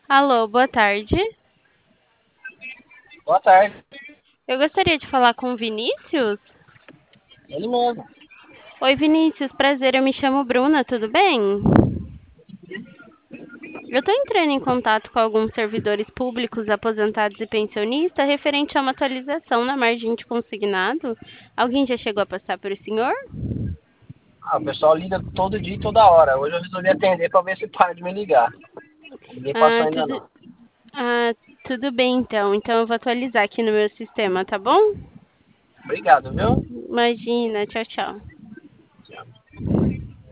Alô, boa tarde. Boa tarde. Eu gostaria de falar com o Vinícius. Ele mesmo. Oi, Vinícius, prazer. Eu me chamo Bruna, tudo bem? Eu estou entrando em contato com alguns servidores públicos, aposentados e pensionistas referente a uma atualização na margem de consignado. Alguém já chegou a passar por o senhor? O pessoal liga todo dia e toda hora. Hoje eu resolvi atender para ver se para de me ligar. Ninguém passou Ah, ainda tudo, não. ah, tudo bem então. Então eu vou atualizar aqui no meu sistema, tá bom? Obrigado, viu? Imagina, tchau, tchau.